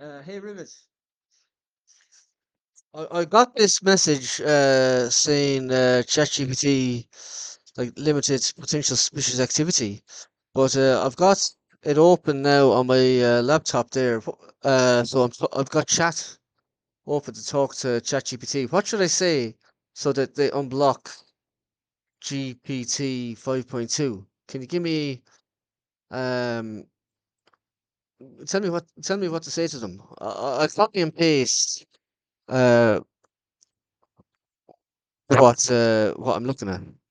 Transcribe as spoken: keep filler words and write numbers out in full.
Uh, hey, Rivet. I, I got this message uh, saying uh, ChatGPT like limited potential suspicious activity, but uh, I've got it open now on my uh, laptop there. Wh- Uh, so I'm t- I've got chat open to talk to ChatGPT. What should I say so that they unblock G P T five point two? Can you give me um tell me what tell me what to say to them? I, I I copy and paste uh what uh what I'm looking at.